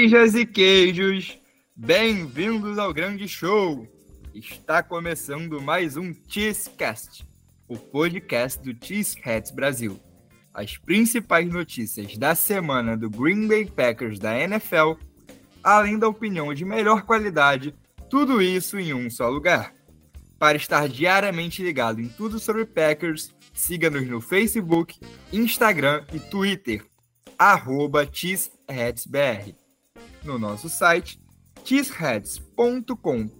Queijas e queijos, bem-vindos ao grande show! Está começando mais um Cheesecast, o podcast do Cheeseheads Brasil. As principais notícias da semana do Green Bay Packers da NFL, além da opinião de melhor qualidade, tudo isso em um só lugar. Para estar diariamente ligado em tudo sobre Packers, siga-nos no Facebook, Instagram e Twitter, @cheeseheadsbr. No nosso site, cheeseheads.com.br,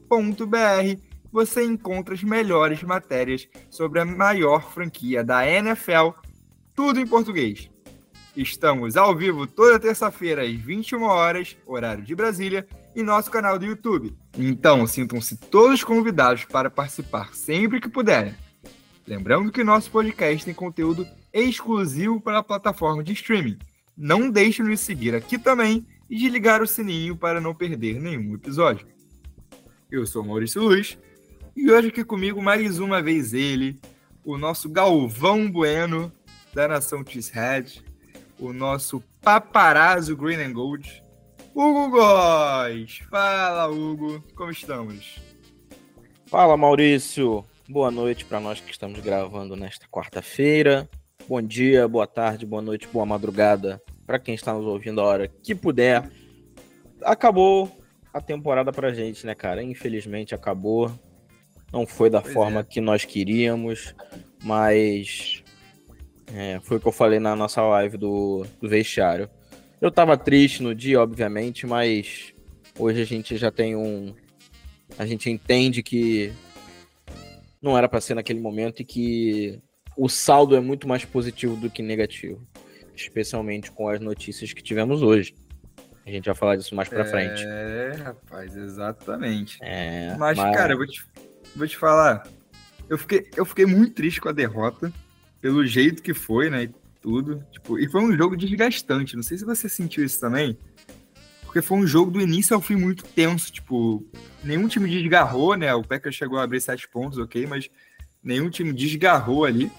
você encontra as melhores matérias sobre a maior franquia da NFL, tudo em português. Estamos ao vivo toda terça-feira às 21 horas, horário de Brasília, em nosso canal do YouTube. Então, sintam-se todos convidados para participar sempre que puderem. Lembrando que nosso podcast tem conteúdo exclusivo para a plataforma de streaming. Não deixe de nos seguir aqui também e de ligar o sininho para não perder nenhum episódio. Eu sou Maurício Luiz e hoje aqui comigo mais uma vez ele, o nosso Galvão Bueno da Nação Cheesehead, o nosso paparazzo Green and Gold, Hugo Góes. Fala, Hugo, como estamos? Fala, Maurício. Boa noite para nós que estamos gravando nesta quarta-feira. Bom dia, boa tarde, boa noite, boa madrugada para quem está nos ouvindo a hora que puder. Acabou a temporada pra gente, né, cara? Infelizmente acabou. Não foi da forma que nós queríamos, mas foi o que eu falei na nossa live do vestiário. Eu tava triste no dia, obviamente, mas hoje a gente já tem a gente entende que não era para ser naquele momento e que o saldo é muito mais positivo do que negativo, especialmente com as notícias que tivemos hoje. A gente vai falar disso mais pra frente. Rapaz, exatamente. Mas, cara, eu vou te falar, eu fiquei muito triste com a derrota, pelo jeito que foi, né, e tudo. Tipo, e foi um jogo desgastante, não sei se você sentiu isso também, porque foi um jogo do início ao fim muito tenso, tipo, nenhum time desgarrou, né, o Packers chegou a abrir 7 pontos, ok, mas nenhum time desgarrou ali.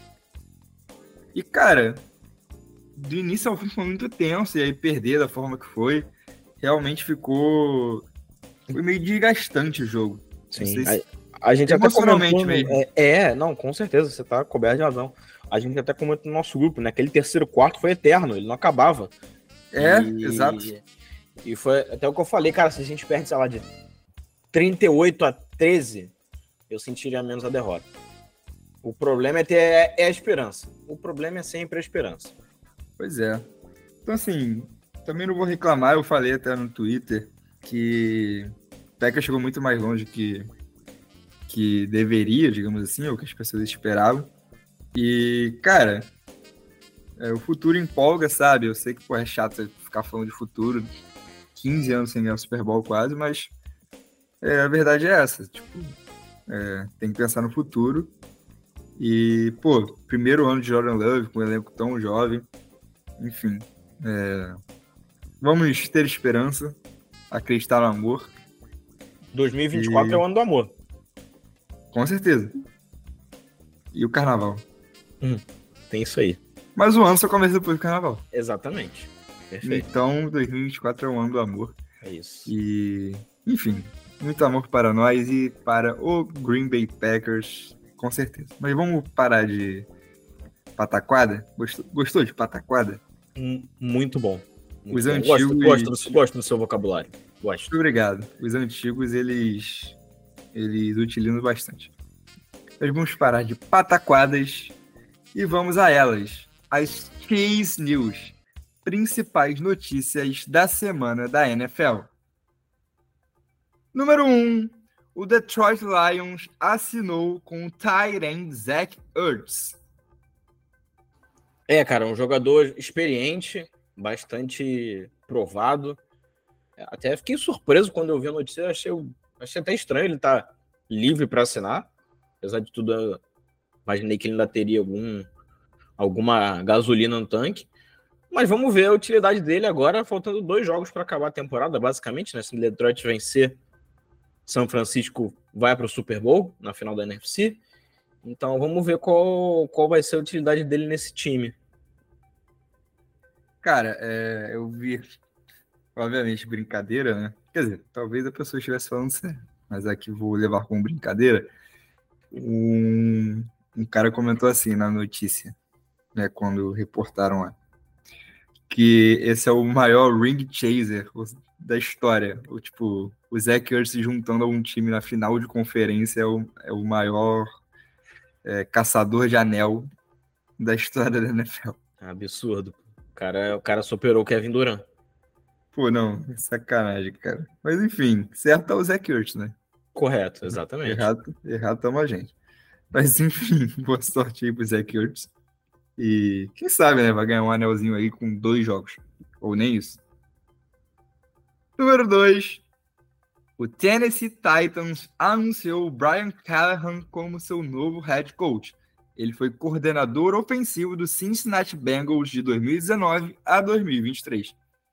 E, cara, do início ao fim foi muito tenso, e aí perder da forma que foi, realmente foi meio desgastante o jogo. Sim, a gente até comentou, mesmo. Não, com certeza, você tá coberto de razão. A gente até comentou no nosso grupo, né? Aquele terceiro quarto foi eterno, ele não acabava. Exato. E foi até o que eu falei, cara, se a gente perde, sei lá, de 38-13, eu sentiria menos a derrota. O problema é a esperança. O problema é sempre a esperança. Pois é. Então, assim, também não vou reclamar, eu falei até no Twitter que o Packers chegou muito mais longe que deveria, digamos assim, ou que as pessoas esperavam. E, cara, o futuro empolga, sabe? Eu sei que é chato ficar falando de futuro, 15 anos sem ganhar o Super Bowl quase, mas a verdade é essa. Tipo, tem que pensar no futuro. E, primeiro ano de Jordan Love, com um elenco tão jovem. Enfim, vamos ter esperança, acreditar no amor. 2024 é o ano do amor. Com certeza. E o carnaval. Tem isso aí. Mas o ano só começa depois do carnaval. Exatamente. Perfeito. Então, 2024 é o ano do amor. É isso. E, enfim, muito amor para nós e para o Green Bay Packers, com certeza. Mas vamos parar de pataquada? Gostou de pataquada? Muito bom. Os antigos... Gosto do seu vocabulário. Gosto. Muito obrigado. Os antigos, eles utilizam bastante. Nós vamos parar de pataquadas e vamos a elas. As Cheese News. Principais notícias da semana da NFL. Número 1. O Detroit Lions assinou com o tight end Zach Ertz. Cara, um jogador experiente, bastante provado. Até fiquei surpreso quando eu vi a notícia. Achei até estranho ele estar livre para assinar. Apesar de tudo, eu imaginei que ele ainda teria alguma gasolina no tanque. Mas vamos ver a utilidade dele agora, faltando 2 jogos para acabar a temporada, basicamente, né? Se o Detroit vencer, São Francisco vai para o Super Bowl, na final da NFC. Então vamos ver qual vai ser a utilidade dele nesse time. Cara, eu vi obviamente, brincadeira, né? Quer dizer, talvez a pessoa estivesse falando sério, mas aqui vou levar como brincadeira. Um cara comentou assim na notícia, né, quando reportaram lá, que esse é o maior ring chaser da história. O Zach Ertz se juntando a um time na final de conferência é o maior caçador de anel da história da NFL. Absurdo. O cara superou o Kevin Durant. Pô, não, sacanagem, cara. Mas enfim, certo tá o Zach Ertz, né? Correto, exatamente. Errado tamo a gente. Mas enfim, boa sorte aí pro Zach Ertz. E quem sabe, né? Vai ganhar um anelzinho aí com 2 jogos. Ou nem isso. Número 2. O Tennessee Titans anunciou o Brian Callahan como seu novo head coach. Ele foi coordenador ofensivo do Cincinnati Bengals de 2019 a 2023.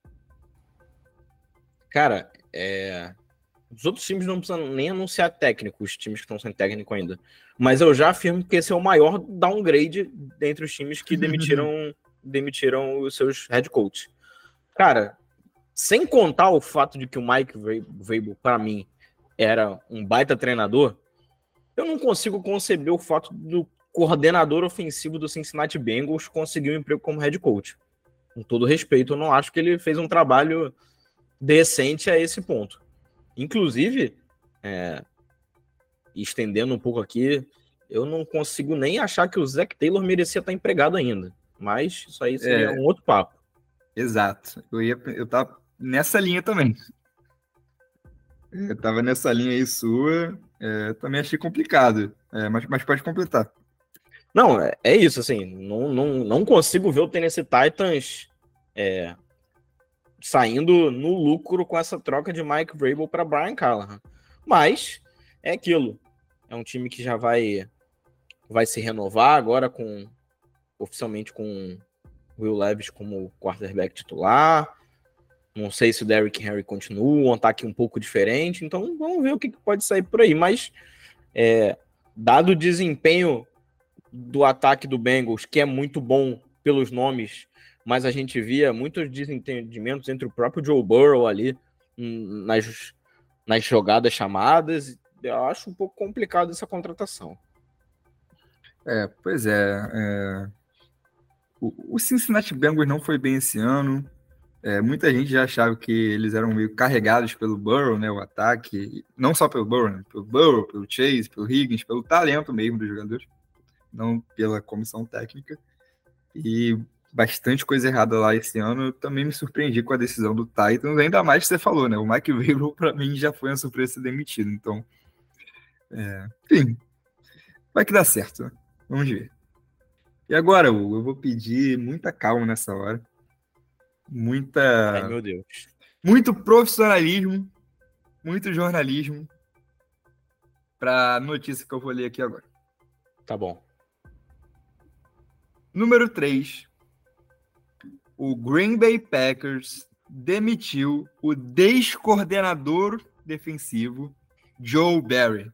Cara, os outros times não precisam nem anunciar técnico, os times que estão sem técnico ainda. Mas eu já afirmo que esse é o maior downgrade dentre os times que demitiram os seus head coaches. Cara, sem contar o fato de que o Mike Vrabel, para mim, era um baita treinador, eu não consigo conceber o fato do coordenador ofensivo do Cincinnati Bengals conseguir um emprego como head coach. Com todo respeito, eu não acho que ele fez um trabalho decente a esse ponto. Inclusive, estendendo um pouco aqui, eu não consigo nem achar que o Zac Taylor merecia estar empregado ainda. Mas isso aí seria um outro papo. Exato. Eu tava nessa linha também. Eu tava nessa linha aí sua. Também achei complicado. Mas pode completar. Não, é isso, assim. Não consigo ver o Tennessee Titans saindo no lucro com essa troca de Mike Vrabel para Brian Callahan. Mas é aquilo. É um time que já vai se renovar agora oficialmente com Will Levis como quarterback titular. Não sei se o Derrick Henry continua, um ataque um pouco diferente. Então vamos ver o que pode sair por aí. Mas dado o desempenho do ataque do Bengals, que é muito bom pelos nomes, mas a gente via muitos desentendimentos entre o próprio Joe Burrow ali nas jogadas chamadas. Eu acho um pouco complicado essa contratação. Pois é. O Cincinnati Bengals não foi bem esse ano. Muita gente já achava que eles eram meio carregados pelo Burrow, né? O ataque. Não só pelo Burrow, né? Pelo Burrow, pelo Chase, pelo Higgins, pelo talento mesmo dos jogadores. Não pela comissão técnica. E bastante coisa errada lá esse ano. Eu também me surpreendi com a decisão do Titans, ainda mais que você falou, né? O Mike Vrabel, para mim, já foi uma surpresa ser demitido. Então, enfim, vai que dá certo, né? Vamos ver. E agora, Hugo, eu vou pedir muita calma nessa hora. Ai, meu Deus. Muito profissionalismo, muito jornalismo para a notícia que eu vou ler aqui agora. Tá bom. Número 3. O Green Bay Packers demitiu o descoordenador defensivo Joe Barry.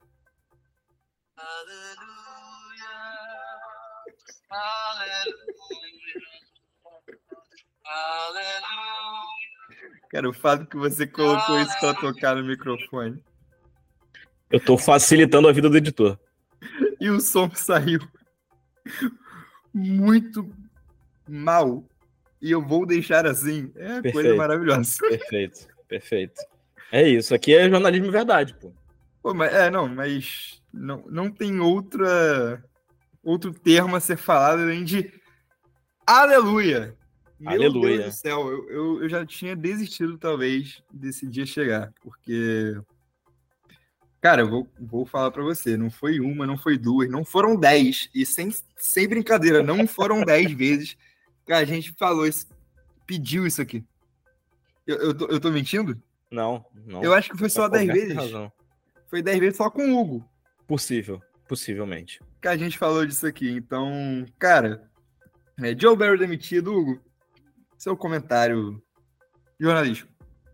Cara, o fato que você colocou isso para tocar no microfone. Eu tô facilitando a vida do editor. E o som saiu muito mal. E eu vou deixar assim. É uma coisa maravilhosa. Perfeito. É isso. Aqui é jornalismo verdade, pô. Mas não tem outro termo a ser falado além de aleluia. Meu Deus do céu, eu já tinha desistido, talvez, desse dia chegar. Porque, cara, eu vou falar pra você, não foi uma, não foi duas, não foram 10. E sem brincadeira, não foram 10 vezes que a gente falou isso, pediu isso aqui. Eu tô mentindo? Não. Eu acho que foi só 10 vezes. Razão. Foi 10 vezes só com o Hugo. Possivelmente. Que a gente falou disso aqui. Então, cara, Joe Barry demitido, Hugo. Seu comentário jornalístico.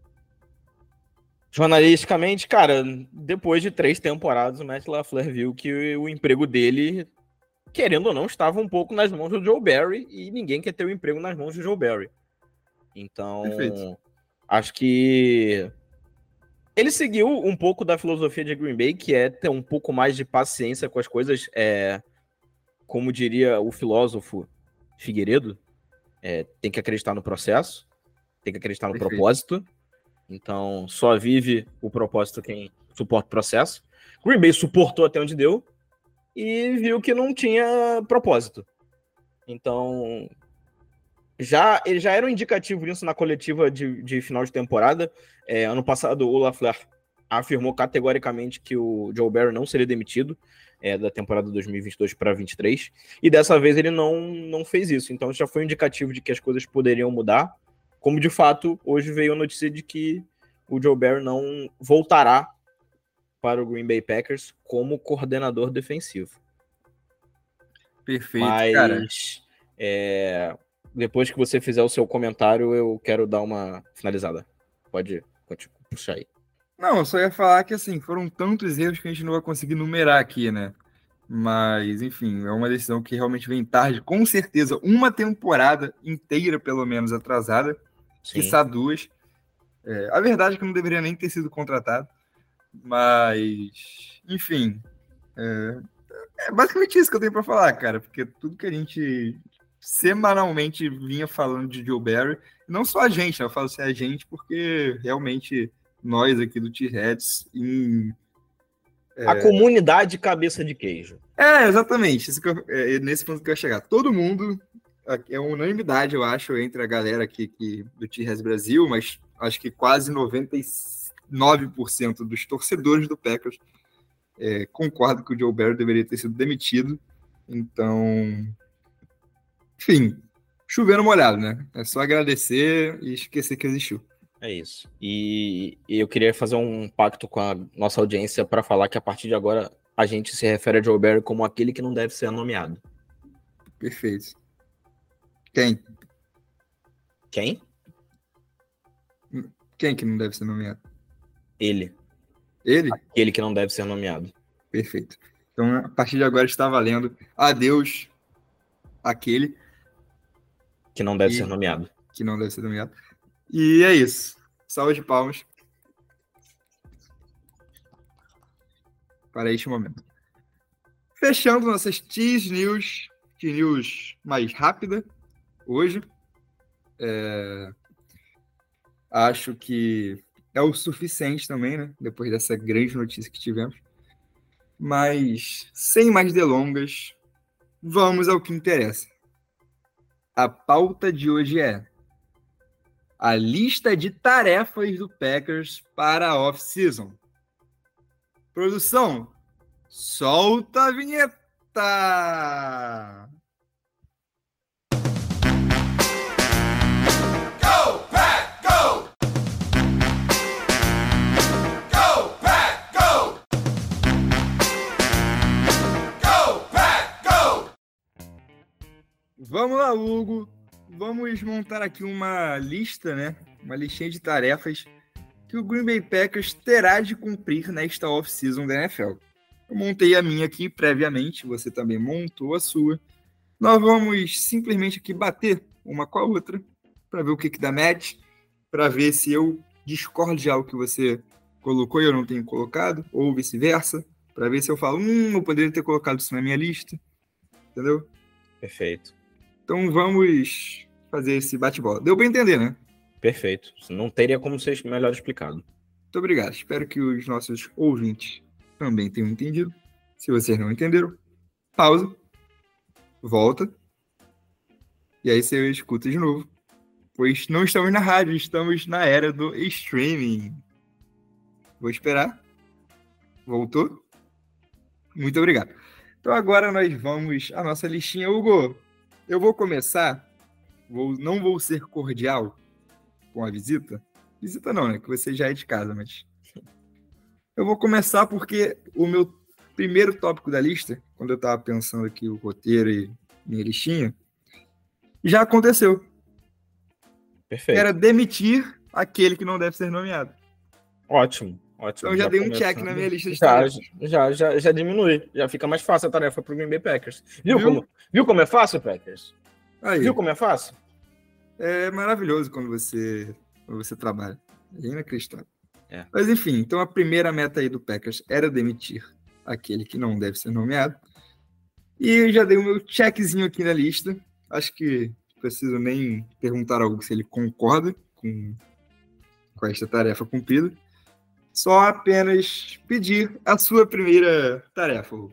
Jornalisticamente, cara, depois de 3 temporadas, o Matt LaFleur viu que o emprego dele, querendo ou não, estava um pouco nas mãos do Joe Barry e ninguém quer ter o emprego nas mãos do Joe Barry. Então, Perfeito. Acho que ele seguiu um pouco da filosofia de Green Bay, que é ter um pouco mais de paciência com as coisas. Como diria o filósofo Figueiredo, tem que acreditar no processo, tem que acreditar no Perfeito. propósito. Então, só vive o propósito quem suporta o processo. Green Bay suportou até onde deu e viu que não tinha propósito. Então, ele já era um indicativo nisso na coletiva de final de temporada. Ano passado, o LaFleur afirmou categoricamente que o Joe Barry não seria demitido da temporada 2022 para 2023. E dessa vez ele não fez isso. Então, já foi um indicativo de que as coisas poderiam mudar. Como, de fato, hoje veio a notícia de que o Joe Barry não voltará para o Green Bay Packers como coordenador defensivo. Perfeito, Mas, cara. Depois que você fizer o seu comentário, eu quero dar uma finalizada. Pode puxar aí. Não, eu só ia falar que, assim, foram tantos erros que a gente não vai conseguir numerar aqui, né? Mas, enfim, é uma decisão que realmente vem tarde. Com certeza, uma temporada inteira, pelo menos, atrasada. Quiçá 2. A verdade é que não deveria nem ter sido contratado. Mas, enfim, é basicamente isso que eu tenho para falar, cara. Porque tudo que a gente semanalmente vinha falando de Joe Barry, não só a gente, né? Eu falo assim a gente porque realmente nós aqui do T-Heads A comunidade cabeça de queijo. Exatamente. Isso que nesse ponto que eu ia chegar. Todo mundo, é uma unanimidade, eu acho, entre a galera aqui do T-Heads Brasil, mas acho que quase 99% dos torcedores do Packers concordam que o Joe Barry deveria ter sido demitido. Então, enfim, chovendo molhado, né? É só agradecer e esquecer que existiu. É isso. E eu queria fazer um pacto com a nossa audiência para falar que a partir de agora a gente se refere a Joe Barry como aquele que não deve ser nomeado. Perfeito. Quem? Quem? Quem que não deve ser nomeado? Ele. Ele? Aquele que não deve ser nomeado. Perfeito. Então, a partir de agora está valendo. Adeus, aquele que não deve ser nomeado. Que não deve ser nomeado. E é isso. Salve de palmas para este momento. Fechando nossas Tease News, mais rápida hoje. Acho que é o suficiente também, né? Depois dessa grande notícia que tivemos. Mas, sem mais delongas, vamos ao que interessa. A pauta de hoje é a lista de tarefas do Packers para a off-season. Produção, solta a vinheta! Go, Pack, go! Go, Pack, go! Go, Pack, go! Vamos lá, Hugo. Vamos montar aqui uma lista, né? Uma listinha de tarefas que o Green Bay Packers terá de cumprir nesta off-season da NFL. Eu montei a minha aqui previamente, você também montou a sua. Nós vamos simplesmente aqui bater uma com a outra para ver o que dá match, para ver se eu discordo de algo que você colocou e eu não tenho colocado, ou vice-versa, para ver se eu falo, eu poderia ter colocado isso na minha lista, entendeu? Perfeito. Então vamos fazer esse bate-bola. Deu para entender, né? Perfeito. Não teria como ser melhor explicado. Muito obrigado. Espero que os nossos ouvintes também tenham entendido. Se vocês não entenderam, pausa, volta, e aí você escuta de novo. Pois não estamos na rádio, estamos na era do streaming. Vou esperar. Voltou? Muito obrigado. Então agora nós vamos à nossa listinha. Hugo, eu vou começar. Não vou ser cordial com a visita. Visita não, né? Que você já é de casa, mas... Eu vou começar porque o meu primeiro tópico da lista, quando eu estava pensando aqui o roteiro e minha listinha, já aconteceu. Perfeito. Era demitir aquele que não deve ser nomeado. Ótimo. Então já dei um check na minha lista de tarefas. Já diminui. Já fica mais fácil a tarefa para o Green Bay Packers. Viu como é fácil, Packers? Aí. Viu como é fácil? É maravilhoso quando você você trabalha. É inacreditável. É. Mas enfim, então a primeira meta aí do Packers era demitir aquele que não deve ser nomeado. E eu já dei o meu checkzinho aqui na lista. Acho que não preciso nem perguntar algo se ele concorda com esta tarefa cumprida. Só apenas pedir a sua primeira tarefa, Hugo.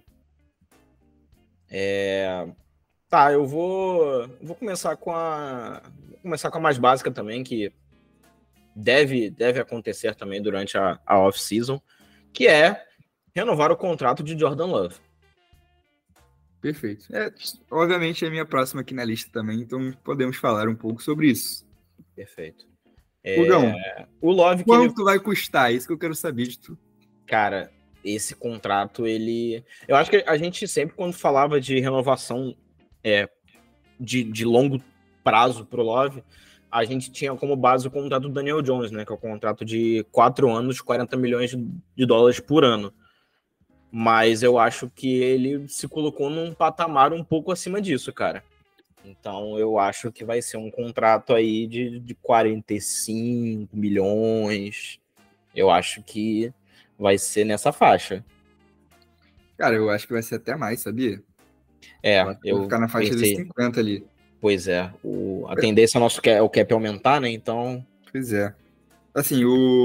Tá, eu vou começar com a mais básica também, que deve acontecer também durante a off-season, que é renovar o contrato de Jordan Love. Perfeito. Obviamente é a minha próxima aqui na lista também, então podemos falar um pouco sobre isso. Perfeito. Hugão, O Love que quanto vai custar? Isso que eu quero saber de tu. Cara, esse contrato, eu acho que a gente sempre, quando falava de renovação de longo prazo pro Love, a gente tinha como base o contrato do Daniel Jones, né? Que é o contrato de 4 anos, 40 milhões de dólares por ano. Mas eu acho que ele se colocou num patamar um pouco acima disso, cara. Então eu acho que vai ser um contrato aí de 45 milhões. Eu acho que vai ser nessa faixa. Cara, eu acho que vai ser até mais, sabia? Vai ficar na faixa pensei, dos 50 ali. Pois é. A tendência nosso é o cap aumentar, né? Então. Pois é. Assim,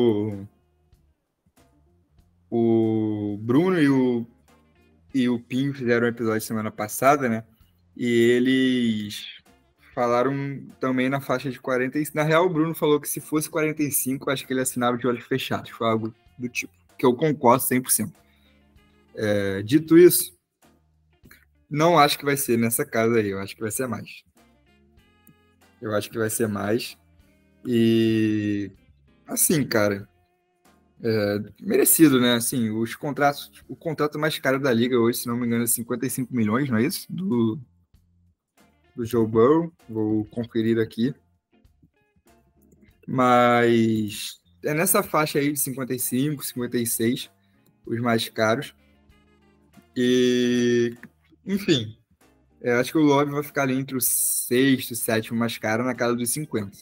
o Bruno e o Pinho fizeram um episódio semana passada, né? E eles falaram também na faixa de 45. Na real, o Bruno falou que se fosse 45, acho que ele assinava de olhos fechados. Foi algo do tipo. Que eu concordo 100%. Dito isso, não acho que vai ser nessa casa aí. Eu acho que vai ser mais. E assim, cara, merecido, né? Assim, o contrato mais caro da liga hoje, se não me engano, é 55 milhões, não é isso? Do Joe Burrow. Vou conferir aqui. Mas é nessa faixa aí de 55, 56, os mais caros. E, enfim, acho que o Love vai ficar ali entre o sexto e sétimo mais caro, na casa dos 50.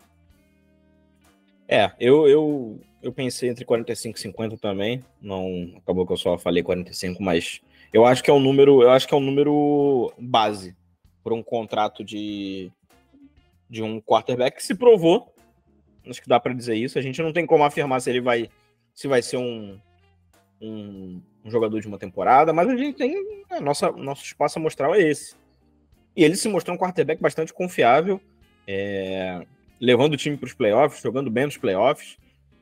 Eu pensei entre 45 e 50 também. Não, acabou que eu só falei 45, mas eu acho que é um número base para um contrato de um quarterback que se provou. Acho que dá para dizer isso. A gente não tem como afirmar se vai ser um jogador de uma temporada, mas a gente tem nosso espaço amostral é esse. E ele se mostrou um quarterback bastante confiável, levando o time para os playoffs, jogando bem nos playoffs.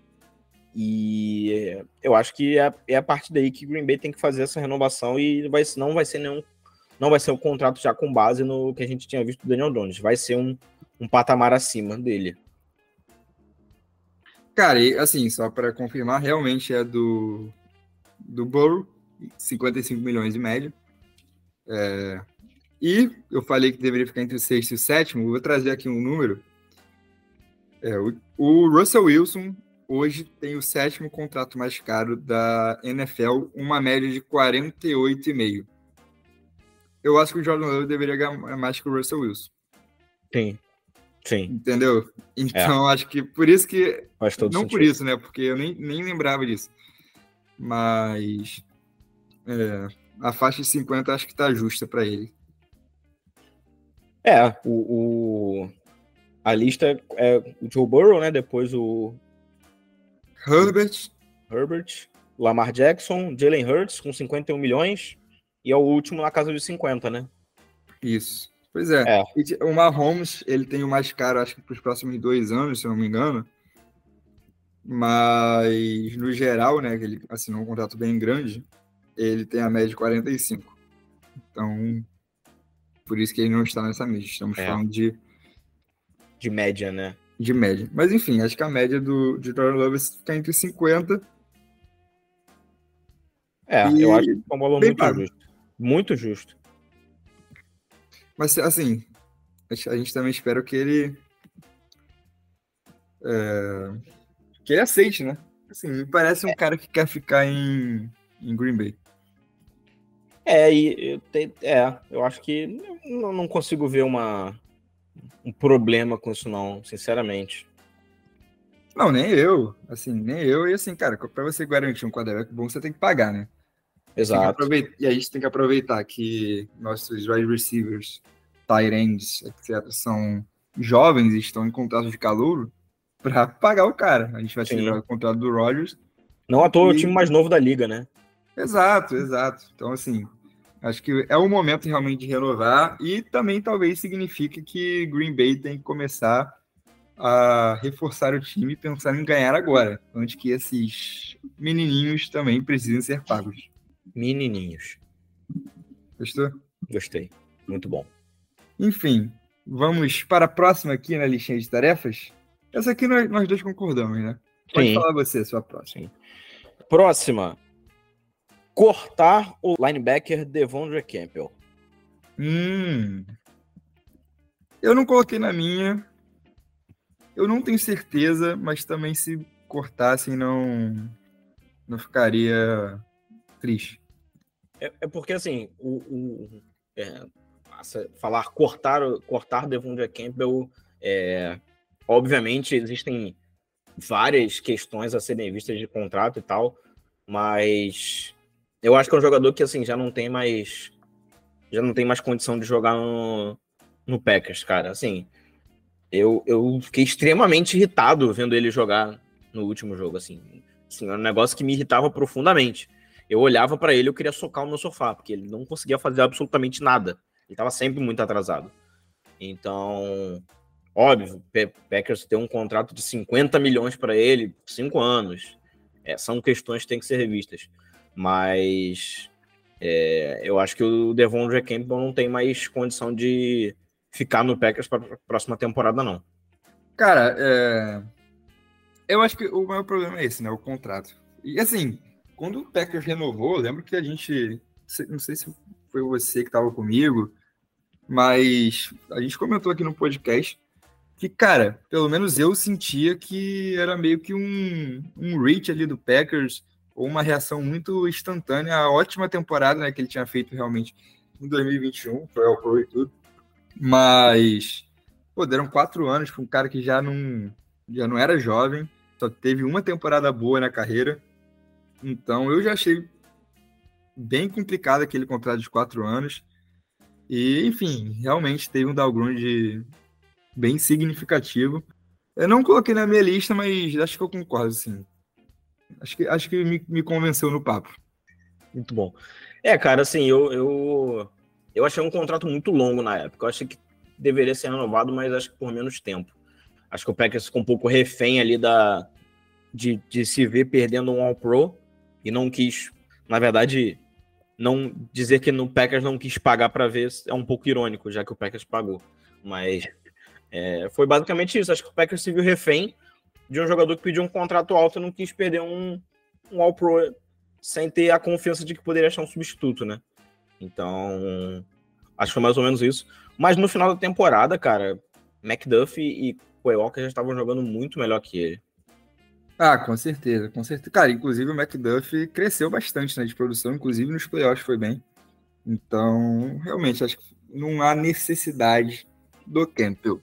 E eu acho que é a partir daí que o Green Bay tem que fazer essa renovação e não vai ser um contrato já com base no que a gente tinha visto do Daniel Jones. Vai ser um patamar acima dele. Cara, e assim, só para confirmar, realmente é do Burrow, 55 milhões e médio. E eu falei que deveria ficar entre o sexto e o sétimo. Vou trazer aqui um número. O Russell Wilson hoje tem o sétimo contrato mais caro da NFL, uma média de 48,5. Eu acho que o Jordan Love deveria ganhar mais que o Russell Wilson. Sim. Entendeu? Então, acho que por isso que... Faz todo não sentido. por isso, né? Porque eu nem lembrava disso. Mas a faixa de 50 acho que tá justa para ele. A lista é o Joe Burrow, né? Depois o Herbert, Lamar Jackson, Jalen Hurts com 51 milhões e é o último na casa dos 50, né? Isso. Pois é. O Mahomes, ele tem o mais caro, acho que para os próximos 2 anos, se eu não me engano. Mas, no geral, né, que ele assinou um contrato bem grande, ele tem a média de 45. Então, por isso que ele não está nessa média. Estamos falando de média, né? De média. Mas, enfim, acho que a média de Jordan Love fica entre 50. Eu acho que é um valor muito pago. justo. Muito justo. Mas, assim, a gente também espera que ele aceite, né? Assim, me parece um cara que quer ficar em Green Bay. Eu acho que não consigo ver um problema com isso, não, sinceramente. Não, nem eu. Assim, nem eu. E assim, cara, pra você garantir um quarterback bom, você tem que pagar, né? Exato. E a gente tem que aproveitar que nossos wide receivers, tight ends, etc., são jovens e estão em contrato de calouro para pagar o cara. A gente vai se livrar Sim. do contrato do Rodgers. Não à toa é o time E... mais novo da liga, né? Exato, exato. Então, assim, acho que é o momento realmente de renovar e também talvez signifique que Green Bay tem que começar a reforçar o time pensando em ganhar agora, antes que esses menininhos também precisem ser pagos. Menininhos. Gostou? Gostei. Muito bom. Enfim, vamos para a próxima aqui na listinha de tarefas. Essa aqui nós dois concordamos, né? Pode Sim. falar você, sua próxima. Sim. Próxima. Cortar o linebacker Devondre Campbell. Eu não coloquei na minha. Eu não tenho certeza, mas também se cortassem não ficaria triste. É porque, assim, falar cortar Devondre Campbell, obviamente existem várias questões a serem vistas de contrato e tal, mas eu acho que é um jogador que, assim, já não tem mais condição de jogar no Packers, cara. Assim, eu fiquei extremamente irritado vendo ele jogar no último jogo, assim, era um negócio que me irritava profundamente. Eu olhava pra ele, eu queria socar o meu sofá, porque ele não conseguia fazer absolutamente nada. Ele tava sempre muito atrasado. Então, óbvio, Packers tem um contrato de 50 milhões para ele, 5 anos. São questões que têm que ser revistas. Mas eu acho que o Devondre Campbell não tem mais condição de ficar no Packers para a próxima temporada, não. Cara, eu acho que o maior problema é esse, né? O contrato. E assim, quando o Packers renovou, eu lembro que a gente. Não sei se foi você que estava comigo, mas a gente comentou aqui no podcast que, cara, pelo menos eu sentia que era meio que um reach ali do Packers, ou uma reação muito instantânea à ótima temporada, né, que ele tinha feito realmente em 2021, foi ao Pro e tudo. Mas, pô, deram 4 anos para um cara que já não era jovem, só teve uma temporada boa na carreira. Então eu já achei bem complicado aquele contrato de 4 anos. E, enfim, realmente teve um downgrade bem significativo. Eu não coloquei na minha lista, mas acho que eu concordo, sim. Acho que me convenceu no papo. Muito bom. Cara, assim, eu achei um contrato muito longo na época. Eu achei que deveria ser renovado, mas acho que por menos tempo. Acho que o Packers ficou um pouco refém ali de se ver perdendo um All-Pro e não quis, na verdade, não dizer que no Packers não quis pagar para ver é um pouco irônico, já que o Packers pagou. Mas foi basicamente isso. Acho que o Packers se viu refém de um jogador que pediu um contrato alto e não quis perder um All-Pro sem ter a confiança de que poderia achar um substituto, né? Então, acho que foi mais ou menos isso. Mas no final da temporada, cara, McDuffie e Quay Walker já estavam jogando muito melhor que ele. Ah, com certeza, com certeza. Cara, inclusive o McDuffie cresceu bastante, né, de produção, inclusive nos playoffs foi bem. Então, realmente, acho que não há necessidade do Campbell.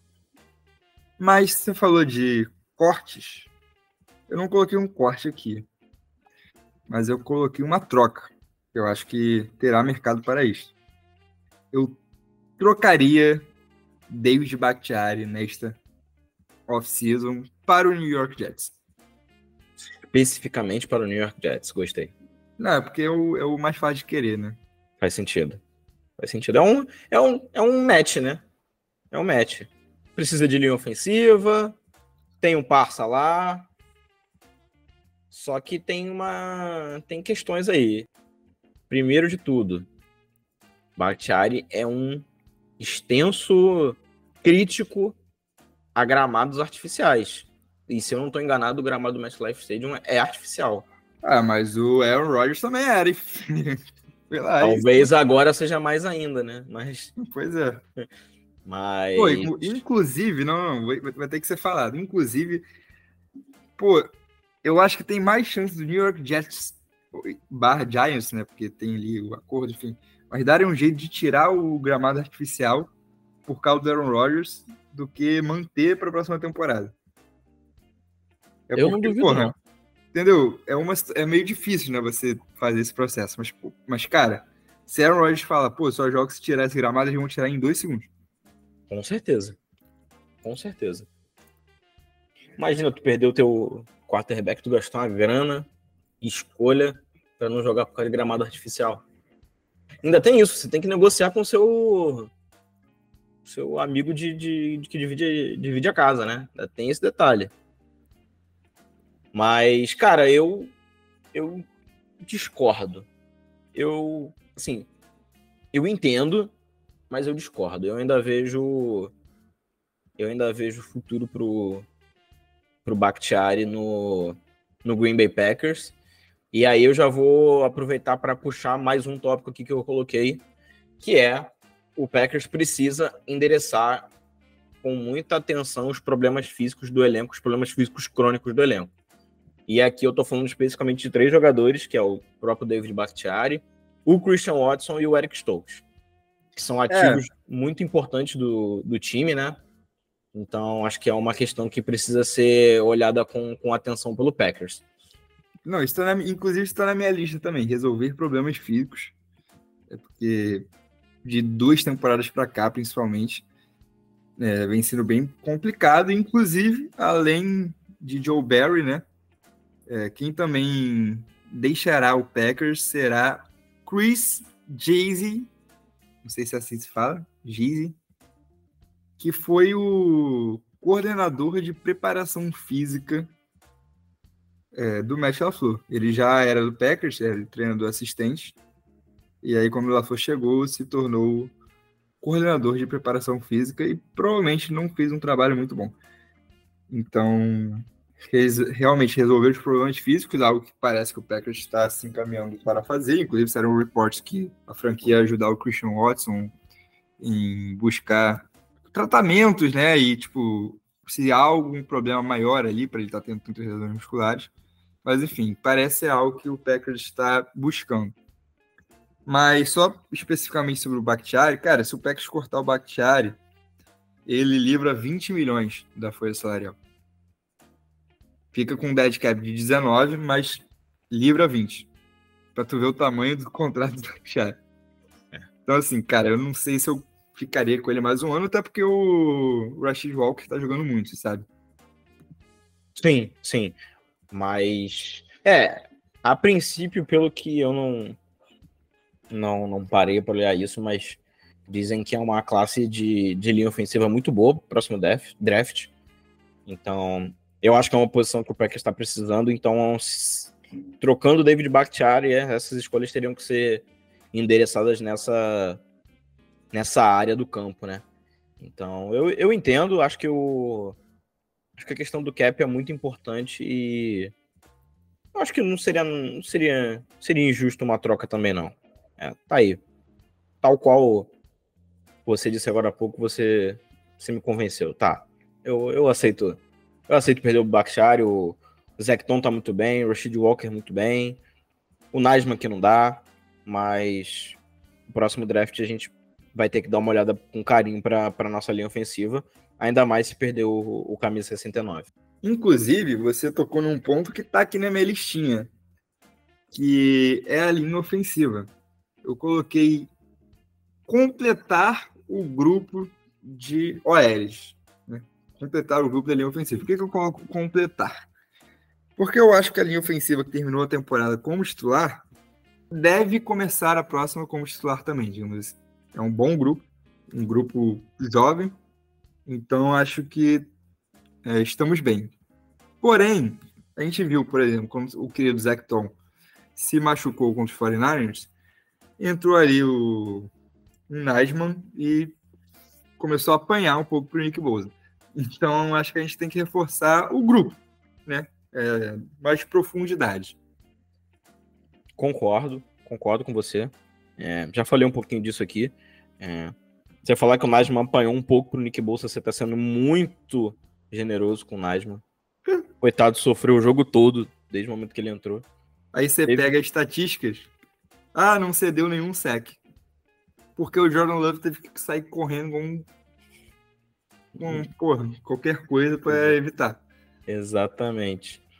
Mas você falou de cortes. Eu não coloquei um corte aqui, mas eu coloquei uma troca. Eu acho que terá mercado para isso. Eu trocaria David Bakhtiari nesta off-season para o New York Jets. Especificamente para o New York Jets, gostei. Não, porque é o mais fácil de querer, né? Faz sentido. É um match, né? É um match. Precisa de linha ofensiva, tem um parça lá, só que tem questões aí. Primeiro de tudo, Bakhtiari é um extenso crítico a gramados artificiais. E se eu não estou enganado, o gramado do MetLife Stadium é artificial. Ah, mas o Aaron Rodgers também era, hein? Talvez agora seja mais ainda, né? Mas... Pois é. Mas... Pô, inclusive, não, vai ter que ser falado. Inclusive, pô, eu acho que tem mais chance do New York Jets / Giants, né? Porque tem ali o acordo, enfim. Mas darem um jeito de tirar o gramado artificial por causa do Aaron Rodgers do que manter para a próxima temporada. Eu não duvido, não. Entendeu? É meio difícil, né, você fazer esse processo. Mas cara, se Aaron Rodgers fala, pô, só jogo se tirar esse gramado, eles vão tirar em 2 segundos. Com certeza. Com certeza. Imagina tu perder o teu quarterback, tu gastar uma grana, escolha, pra não jogar por causa de gramado artificial. Ainda tem isso, você tem que negociar com o seu amigo de que divide a casa, né? Ainda tem esse detalhe. Mas, cara, eu discordo. Assim, eu entendo, mas eu discordo. Eu ainda vejo futuro pro Bakhtiari no Green Bay Packers. E aí eu já vou aproveitar para puxar mais um tópico aqui que eu coloquei, que é o Packers precisa endereçar com muita atenção os problemas físicos do elenco, os problemas físicos crônicos do elenco. E aqui eu estou falando especificamente de 3 jogadores, que é o próprio David Bakhtiari, o Christian Watson e o Eric Stokes, que são ativos muito importantes do time, né? Então, acho que é uma questão que precisa ser olhada com atenção pelo Packers. Não, inclusive está na minha lista também, resolver problemas físicos. É porque de 2 temporadas para cá, principalmente, vem sendo bem complicado. Inclusive, além de Joe Barry, né? Quem também deixará o Packers será Chris Jezy, não sei se é assim se fala, Jezy, que foi o coordenador de preparação física do Matt LaFleur. Ele já era do Packers, era treinador assistente, e aí quando o LaFleur chegou, se tornou coordenador de preparação física e provavelmente não fez um trabalho muito bom. Então, realmente resolver os problemas físicos, algo que parece que o Packers está se encaminhando para fazer. Inclusive, saíram reportes que a franquia ia ajudar o Christian Watson em buscar tratamentos, né? E, tipo, se há algum problema maior ali para ele estar tendo tantas lesões musculares. Mas, enfim, parece ser algo que o Packers está buscando. Mas só especificamente sobre o Bakhtiari, cara, se o Packers cortar o Bakhtiari, ele livra 20 milhões da folha salarial. Fica com um dead cap de 19, mas livra 20. Pra tu ver o tamanho do contrato do Bakhtiari. Então, assim, cara, eu não sei se eu ficaria com ele mais um ano, até porque o Rashid Walker tá jogando muito, sabe? Sim. Mas, a princípio, pelo que eu não parei para olhar isso, mas dizem que é uma classe de linha ofensiva muito boa pro próximo draft. Então, eu acho que é uma posição que o Packers está precisando. Então, trocando o David Bakhtiari, essas escolhas teriam que ser endereçadas nessa área do campo, né? Então, eu entendo, acho que a questão do cap é muito importante e eu acho que não seria injusto uma troca também, não. Tá aí. Tal qual você disse agora há pouco, você me convenceu. Tá, eu aceito. Eu aceito perder o Bakhtiari, o Zecton tá muito bem, o Rashid Walker muito bem, o Najma que não dá, mas no próximo draft a gente vai ter que dar uma olhada com carinho para nossa linha ofensiva, ainda mais se perder o camisa 69. Inclusive, você tocou num ponto que tá aqui na minha listinha, que é a linha ofensiva. Eu coloquei completar o grupo de OLs, né? Completar o grupo da linha ofensiva. Por que eu coloco completar? Porque eu acho que a linha ofensiva que terminou a temporada como titular deve começar a próxima como titular também, digamos assim. É um bom grupo, um grupo jovem, então acho que estamos bem. Porém, a gente viu, por exemplo, como o querido Zecton se machucou contra os 49ers, entrou ali o Najman e começou a apanhar um pouco para o Nick Bosa. Então, acho que a gente tem que reforçar o grupo, né? Mais profundidade. Concordo com você. Já falei um pouquinho disso aqui. Você falar que o Najman apanhou um pouco pro Nick Bosa, você tá sendo muito generoso com o Najman. Coitado, sofreu o jogo todo, desde o momento que ele entrou. Aí você pega as estatísticas. Não cedeu nenhum sec. Porque o Jordan Love teve que sair correndo com qualquer coisa para evitar. Exatamente.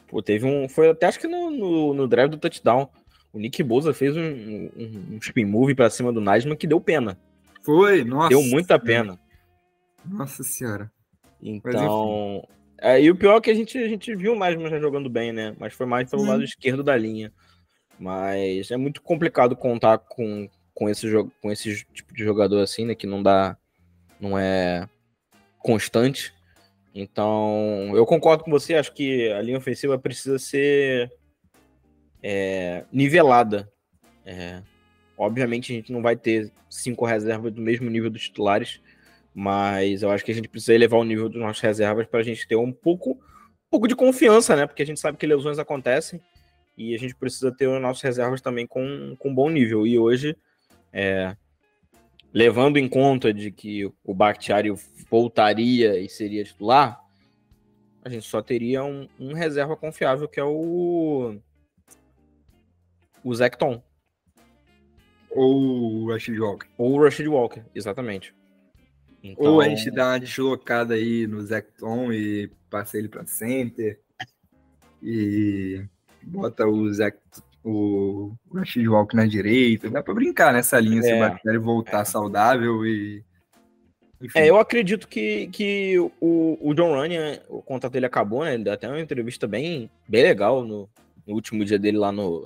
Pô, teve um. Foi até acho que no drive do touchdown. O Nick Bosa fez um spin move pra cima do Najma que deu pena. Foi, nossa. Deu muita pena. Nossa senhora. Então. E o pior é que a gente viu o Najma já jogando bem, né? Mas foi mais pelo lado esquerdo da linha. Mas é muito complicado contar com esse tipo de jogador assim, né? Que não é constante. Então, eu concordo com você. Acho que a linha ofensiva precisa ser nivelada. Obviamente, a gente não vai ter 5 reservas do mesmo nível dos titulares, mas eu acho que a gente precisa elevar o nível das nossas reservas para a gente ter um pouco de confiança, né? Porque a gente sabe que lesões acontecem e a gente precisa ter as nossas reservas também com bom nível. E hoje, levando em conta de que o Bakhtiari voltaria e seria titular, a gente só teria um reserva confiável, que é o Zecton. Ou o Rashid Walker. Ou o Rashid Walker, exatamente. Então... Ou a gente dá uma deslocada aí no Zecton e passa ele para center e bota o Rashid Walker na direita. Dá para brincar nessa linha se o Bakhtiari voltar saudável e... Enfim. Eu acredito que o John Runyan, o contrato dele acabou, né? Ele deu até uma entrevista bem legal no último dia dele lá no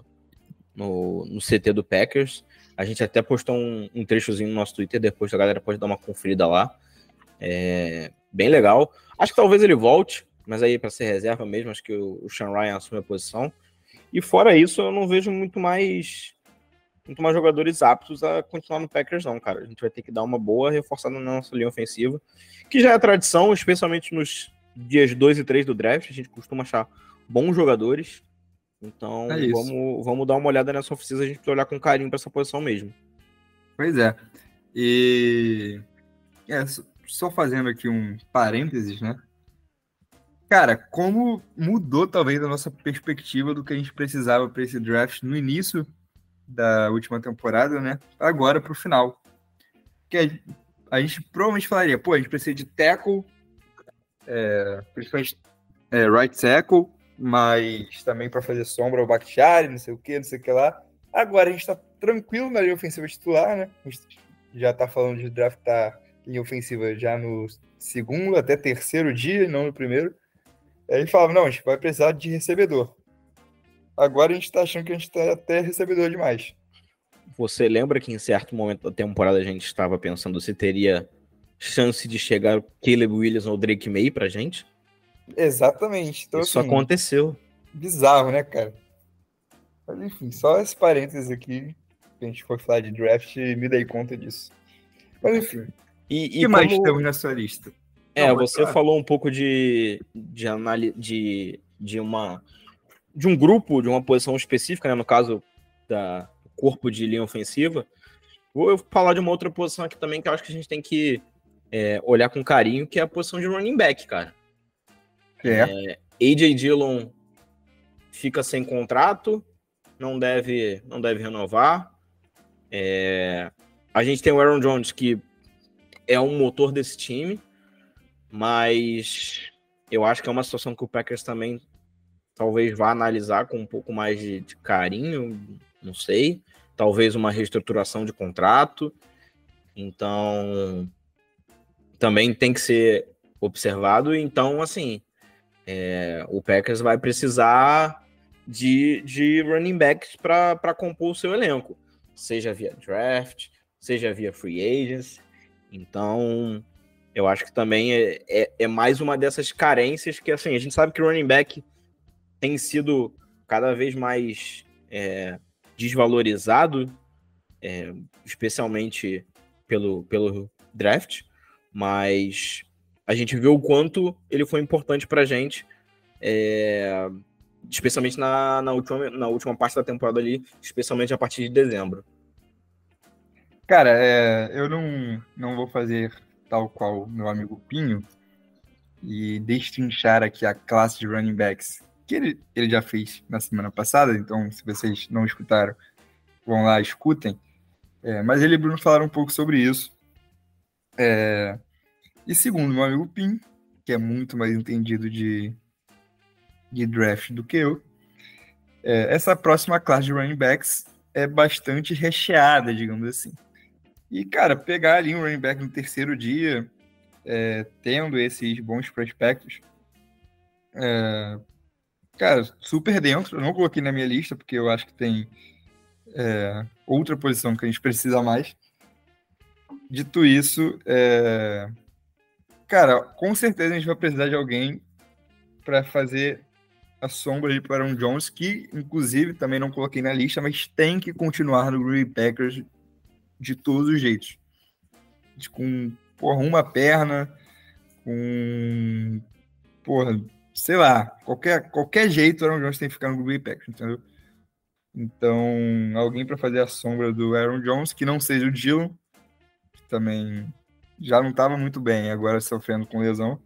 CT do Packers. A gente até postou um trechozinho no nosso Twitter, depois a galera pode dar uma conferida lá. Bem legal. Acho que talvez ele volte, mas aí para ser reserva mesmo, acho que o Sean Ryan assume a posição. E fora isso, eu não vejo muito mais jogadores aptos a continuar no Packers, não, cara. A gente vai ter que dar uma boa reforçada na nossa linha ofensiva, que já é tradição, especialmente nos dias 2 e 3 do draft. A gente costuma achar bons jogadores. Então, vamos dar uma olhada nessa oficina, a gente precisa olhar com carinho para essa posição mesmo. Pois é. E só fazendo aqui um parênteses, né? Cara, como mudou talvez a nossa perspectiva do que a gente precisava para esse draft no início da última temporada, né? Agora para o final. Que a gente provavelmente falaria, a gente precisa de tackle, principalmente right tackle, mas também para fazer sombra ao Bakhtiari, não sei o que lá. Agora a gente está tranquilo na linha ofensiva titular, né? A gente já está falando de draftar linha ofensiva já no segundo até terceiro dia, não no primeiro. Aí a gente falava, não, a gente vai precisar de recebedor. Agora a gente está achando que a gente está até recebedor demais. Você lembra que em certo momento da temporada a gente estava pensando se teria chance de chegar o Caleb Williams ou o Drake May pra gente? Exatamente. Então, isso assim, aconteceu. Bizarro, né, cara? Mas enfim, só esse parênteses aqui, que a gente for falar de draft, me dei conta disso. Mas enfim. O que mais temos na sua lista? Você falou um pouco de um grupo, de uma posição específica, né? No caso da corpo de linha ofensiva. Vou falar de uma outra posição aqui também que eu acho que a gente tem que olhar com carinho, que é a posição de running back, cara. A.J. Dillon fica sem contrato, não deve renovar. A gente tem o Aaron Jones, que é um motor desse time, mas eu acho que é uma situação que o Packers também talvez vá analisar com um pouco mais de carinho, não sei. Talvez uma reestruturação de contrato. Então, também tem que ser observado. Então, assim, o Packers vai precisar de running backs para compor o seu elenco, seja via draft, seja via free agents. Então, eu acho que também é mais uma dessas carências que, assim, a gente sabe que o running back tem sido cada vez mais desvalorizado, especialmente pelo draft, mas a gente viu o quanto ele foi importante pra gente, especialmente na última parte da temporada ali, especialmente a partir de dezembro. Cara, eu não vou fazer tal qual meu amigo Pinho e destrinchar aqui a classe de running backs que ele já fez na semana passada, então se vocês não escutaram, vão lá, escutem. Mas ele e Bruno falaram um pouco sobre isso. E segundo meu amigo Pim, que é muito mais entendido de de draft do que eu, essa próxima classe de running backs é bastante recheada, digamos assim. E, cara, pegar ali um running back no terceiro dia, tendo esses bons prospectos, cara, super dentro. Eu não coloquei na minha lista, porque eu acho que tem outra posição que a gente precisa mais. Dito isso, cara, com certeza a gente vai precisar de alguém para fazer a sombra aí para Aaron Jones, que inclusive também não coloquei na lista, mas tem que continuar no Green Bay Packers de todos os jeitos. Com, porra, uma perna, com, porra, sei lá, qualquer jeito o Aaron Jones tem que ficar no Green Bay Packers, entendeu? Então, alguém para fazer a sombra do Aaron Jones, que não seja o Dillon, que também já não estava muito bem, agora sofrendo com lesão.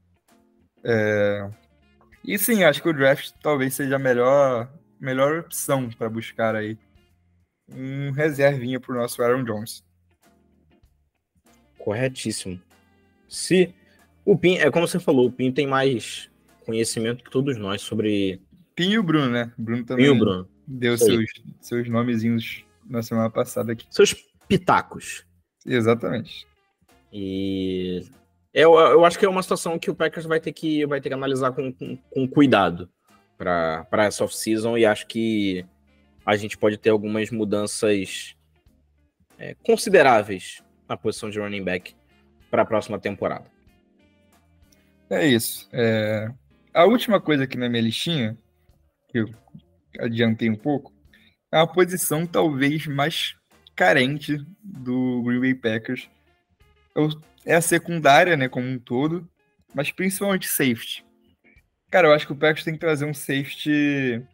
E sim, acho que o draft talvez seja a melhor opção para buscar aí um reservinha para o nosso Aaron Jones. Corretíssimo. Se o Pinho, é como você falou, o Pinho tem mais conhecimento que todos nós sobre... Pinho e o Bruno, né? O Bruno também Pinho, Bruno. deu seus nomezinhos na semana passada aqui. Seus pitacos. Exatamente. E eu acho que é uma situação que o Packers vai ter que analisar com cuidado para essa off-season, e acho que a gente pode ter algumas mudanças consideráveis na posição de running back para a próxima temporada. É isso. A última coisa aqui na minha listinha, que eu adiantei um pouco, é uma posição talvez mais carente do Green Bay Packers. É a secundária, né, como um todo, mas principalmente safety. Cara, eu acho que o Packers tem que trazer um safety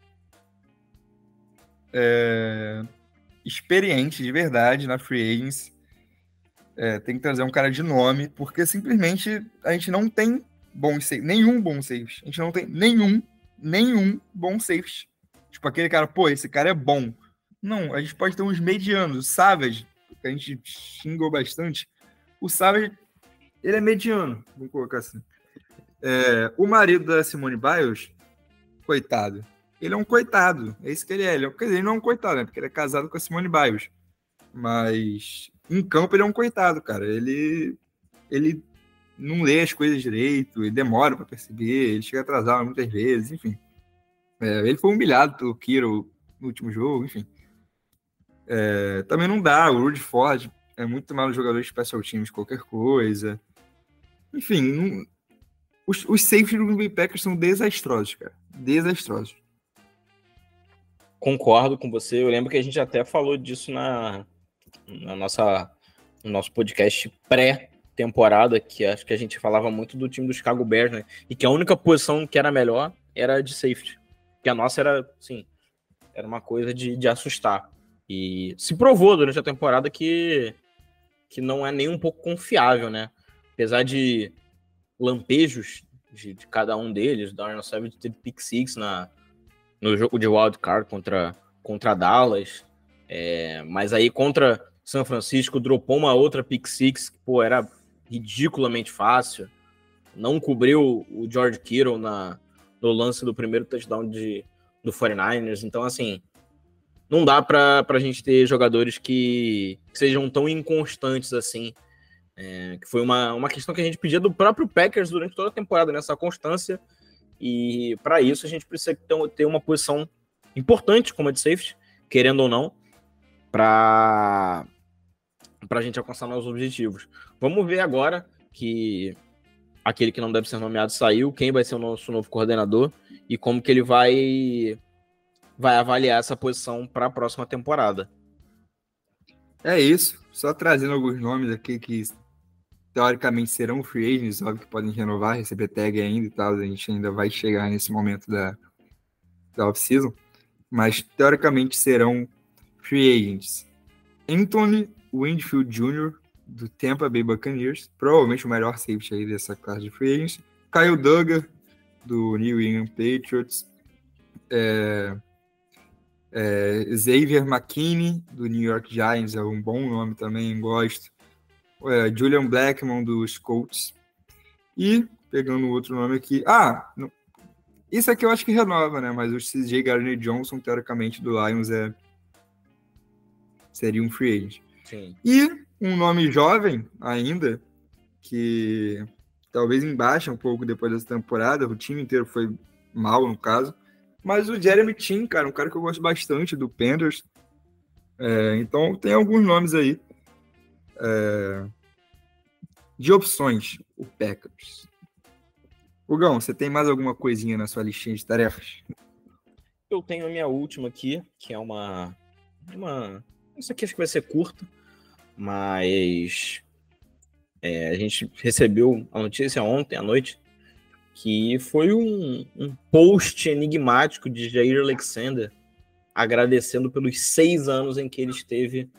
experiente de verdade na free agency. Tem que trazer um cara de nome, porque simplesmente a gente não tem nenhum bom safety. A gente não tem nenhum bom safety. Tipo, aquele cara, pô, esse cara é bom. Não, a gente pode ter uns medianos. O Savage, que a gente xingou bastante, o Savage, ele é mediano, vamos colocar assim. O marido da Simone Biles, coitado, ele é um coitado, é isso que ele é. Quer dizer, ele não é um coitado, né? Porque ele é casado com a Simone Biles. Mas em campo ele é um coitado, cara. Ele não lê as coisas direito, ele demora para perceber, ele chega atrasado muitas vezes, enfim. Ele foi humilhado pelo Kiro no último jogo, enfim. Também não dá, o Rudy Ford é muito mal jogador de special teams, qualquer coisa. Enfim, os safeties do Green Bay Packers são desastrosos, cara. Desastrosos. Concordo com você. Eu lembro que a gente até falou disso no nosso podcast pré-temporada, que acho que a gente falava muito do time do Chicago Bears, né? E que a única posição que era melhor era a de safety. Que a nossa era, sim, era uma coisa de assustar. E se provou durante a temporada que não é nem um pouco confiável, né? Apesar de lampejos de cada um deles, o Arnold Savage teve pick six no jogo de wild card contra Dallas, mas aí contra São Francisco dropou uma outra pick six que, pô, era ridiculamente fácil, não cobriu o George Kittle no lance do primeiro touchdown do 49ers, então assim, não dá pra gente ter jogadores que sejam tão inconstantes assim, que foi uma questão que a gente pedia do próprio Packers durante toda a temporada, nessa constância, e para isso a gente precisa ter uma posição importante como a de safety, querendo ou não, para a gente alcançar nossos objetivos. Vamos ver agora que aquele que não deve ser nomeado saiu, quem vai ser o nosso novo coordenador e como que ele vai avaliar essa posição para a próxima temporada. É isso, só trazendo alguns nomes aqui que teoricamente serão free agents, óbvio que podem renovar, receber tag ainda e tal, a gente ainda vai chegar nesse momento da off-season, mas teoricamente serão free agents. Anthony Winfield Jr., do Tampa Bay Buccaneers, provavelmente o melhor safety aí dessa classe de free agents. Kyle Duggar, do New England Patriots. Xavier McKinney, do New York Giants, é um bom nome também, gosto. Julian Blackmon, dos Colts. E, pegando outro nome aqui... Isso aqui eu acho que renova, né? Mas o CJ Gardner-Johnson, teoricamente, do Lions seria um free agent. Sim. E um nome jovem ainda, que talvez embaixa um pouco depois dessa temporada, o time inteiro foi mal, no caso, mas o Jeremy Chin, cara, um cara que eu gosto bastante do Panthers. Então tem alguns nomes aí de opções, o Packers. Hugão, você tem mais alguma coisinha na sua listinha de tarefas? Eu tenho a minha última aqui, que é isso aqui acho que vai ser curta, mas a gente recebeu a notícia ontem à noite que foi um post enigmático de Jair Alexander agradecendo pelos 6 anos em que ele esteve.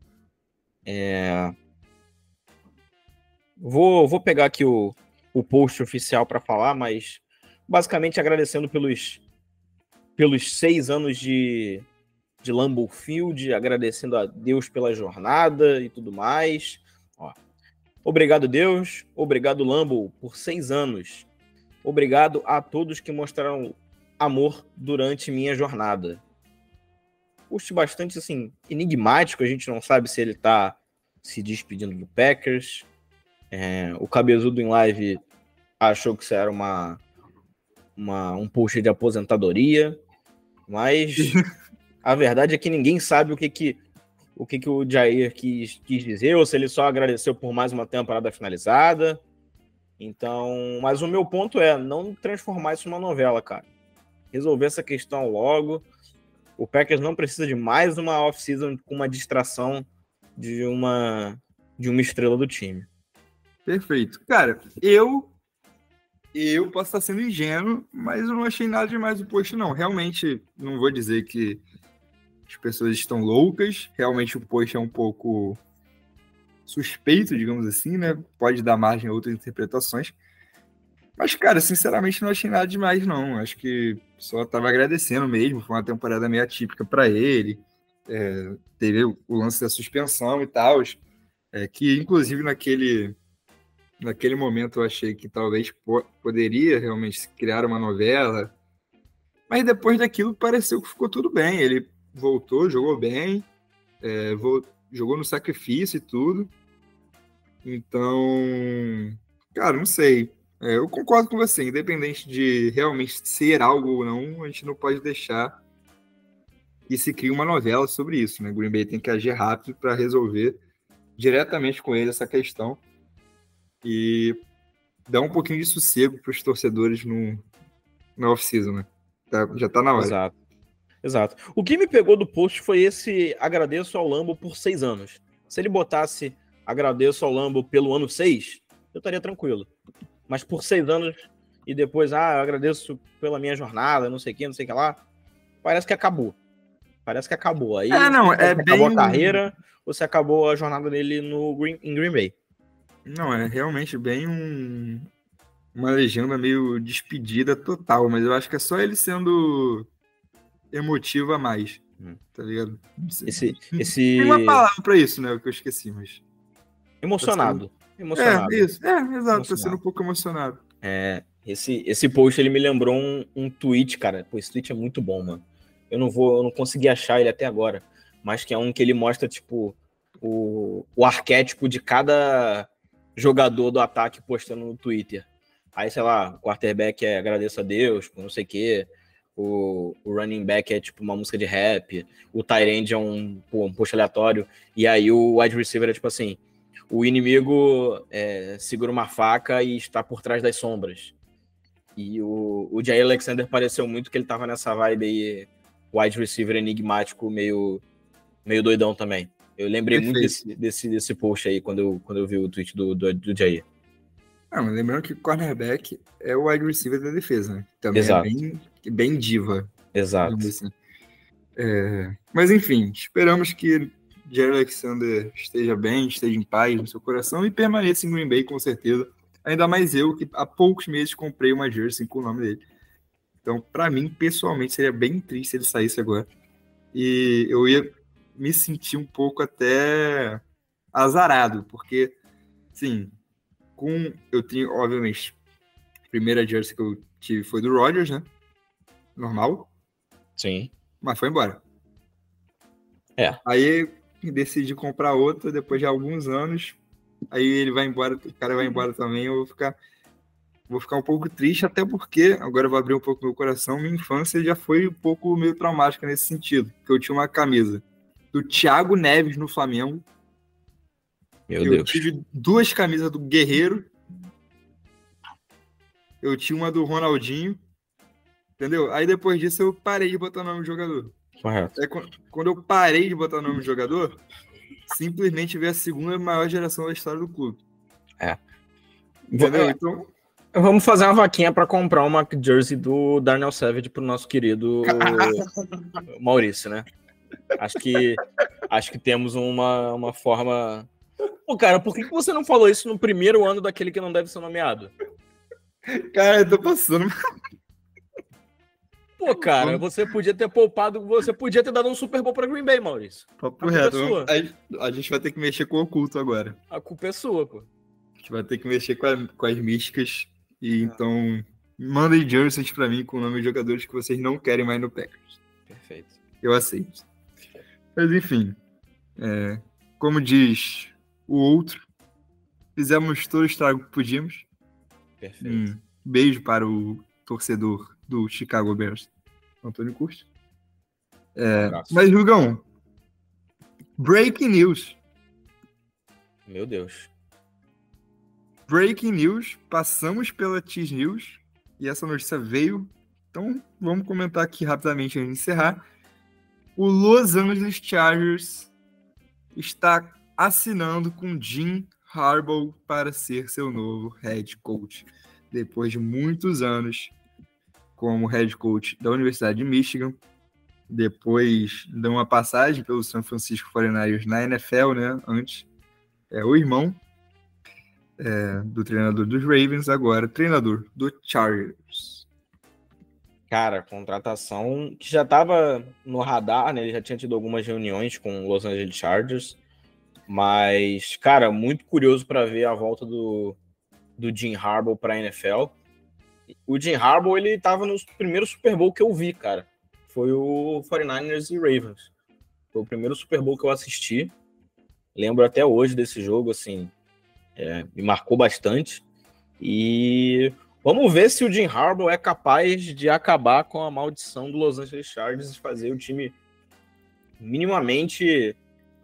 Vou pegar aqui o post oficial para falar, mas basicamente agradecendo pelos 6 anos de Lambeau Field, agradecendo a Deus pela jornada e tudo mais. Ó. Obrigado, Deus. Obrigado, Lambeau, por 6 anos. Obrigado a todos que mostraram amor durante minha jornada. Post bastante, assim, enigmático. A gente não sabe se ele tá se despedindo do Packers. O Cabezudo em live achou que isso era um post de aposentadoria. Mas a verdade é que ninguém sabe o que o Jair quis dizer, ou se ele só agradeceu por mais uma temporada finalizada. Então, mas o meu ponto é não transformar isso numa novela, cara. Resolver essa questão logo. O Packers não precisa de mais uma off-season com uma distração de uma estrela do time. Perfeito. Cara, eu posso estar sendo ingênuo, mas eu não achei nada demais do post, não. Realmente, não vou dizer que as pessoas estão loucas. Realmente o post é um pouco suspeito, digamos assim, né? Pode dar margem a outras interpretações. Mas, cara, sinceramente, não achei nada demais, não. Acho que só estava agradecendo mesmo. Foi uma temporada meio atípica para ele. Teve o lance da suspensão e tal. Que, inclusive, naquele momento eu achei que talvez poderia realmente criar uma novela. Mas depois daquilo pareceu que ficou tudo bem. Ele voltou, jogou bem, jogou no sacrifício e tudo. Então, cara, não sei. Eu concordo com você, independente de realmente ser algo ou não, a gente não pode deixar que se crie uma novela sobre isso, né? Green Bay tem que agir rápido para resolver diretamente com ele essa questão e dar um pouquinho de sossego para os torcedores na off-season, né? Já tá na hora. Exato. O que me pegou do post foi esse agradeço ao Lambeau por 6 anos. Se ele botasse agradeço ao Lambeau pelo ano 6, eu estaria tranquilo. Mas por 6 anos e depois, eu agradeço pela minha jornada, não sei o que lá, parece que acabou. Aí acabou a carreira ou se acabou a jornada dele em Green Bay. Não, é realmente bem uma legenda meio despedida total, mas eu acho que é só ele sendo emotivo a mais, tá ligado? Tem uma palavra pra isso, né? O que eu esqueci, mas... Emocionado. Isso. Exato, tô sendo um pouco emocionado. Esse post, ele me lembrou um tweet, cara. Pô, esse tweet é muito bom, mano. Eu não consegui achar ele até agora, mas que é um que ele mostra, tipo, o arquétipo de cada jogador do ataque postando no Twitter. Aí, sei lá, o quarterback agradeço a Deus, por não sei o quê. O running back é tipo uma música de rap. O tight end é um post aleatório. E aí o wide receiver é tipo assim: o inimigo segura uma faca e está por trás das sombras. E o Jair Alexander pareceu muito que ele tava nessa vibe aí, wide receiver enigmático, meio doidão também. Eu lembrei muito desse post aí quando eu vi o tweet do Jair. Mas lembrando que o cornerback é o wide receiver da defesa, né? Também Exato. É bem diva. Exato. Assim. Mas enfim, esperamos que Jair Alexander esteja bem, esteja em paz no seu coração e permaneça em Green Bay, com certeza. Ainda mais eu, que há poucos meses comprei uma jersey com o nome dele. Então, para mim, pessoalmente, seria bem triste se ele saísse agora. E eu ia me sentir um pouco até azarado, porque, sim, eu tinha, obviamente, a primeira jersey que eu tive foi do Rodgers, né? normal, Sim. mas foi embora. É. Aí decidi comprar outra depois de alguns anos. Aí ele vai embora, o cara vai embora também. Eu vou ficar um pouco triste, até porque, agora eu vou abrir um pouco meu coração, minha infância já foi um pouco meio traumática nesse sentido. Porque eu tinha uma camisa do Thiago Neves no Flamengo. Meu Eu Deus. tive 2 camisas do Guerreiro. Eu tinha uma do Ronaldinho. Entendeu? Aí depois disso eu parei de botar nome de jogador. Correto. Aí, quando eu parei de botar nome de jogador, simplesmente veio a segunda maior geração da história do clube. É. Entendeu? Então, Vamos fazer uma vaquinha para comprar uma jersey do Darnell Savage pro nosso querido Maurício, né? Acho que temos uma forma... Pô, cara, por que você não falou isso no primeiro ano daquele que não deve ser nomeado? cara, eu tô passando. Pô, cara, você podia ter poupado, você podia ter dado um Super Bowl pra Green Bay, Maurício. Papo A culpa reto. é sua. A gente vai ter que mexer com o oculto agora. A culpa é sua, pô. A gente vai ter que mexer com as místicas. E então, mandem jerseys pra mim com o nome de jogadores que vocês não querem mais no Packers. Perfeito. Eu aceito. Mas enfim, como diz o outro, fizemos todo o estrago que podíamos. Perfeito. Beijo para o torcedor do Chicago Bears, Antônio Curti. Abraço. Mas, Rugão, breaking news. Meu Deus. Breaking news, passamos pela Cheese News e essa notícia veio. Então, vamos comentar aqui rapidamente antes de encerrar. O Los Angeles Chargers está assinando com Jim Harbaugh para ser seu novo head coach. Depois de muitos anos como head coach da Universidade de Michigan, depois de uma passagem pelo San Francisco 49ers na NFL, né? Antes, o irmão do treinador dos Ravens, agora treinador do Chargers. Cara, contratação que já estava no radar, né? Ele já tinha tido algumas reuniões com o Los Angeles Chargers, mas, cara, muito curioso para ver a volta do Jim Harbaugh para a NFL. O Jim Harbaugh, ele estava no primeiro Super Bowl que eu vi, cara. Foi o 49ers e Ravens. Foi o primeiro Super Bowl que eu assisti. Lembro até hoje desse jogo, assim, me marcou bastante. E vamos ver se o Jim Harbaugh é capaz de acabar com a maldição do Los Angeles Chargers e fazer o time minimamente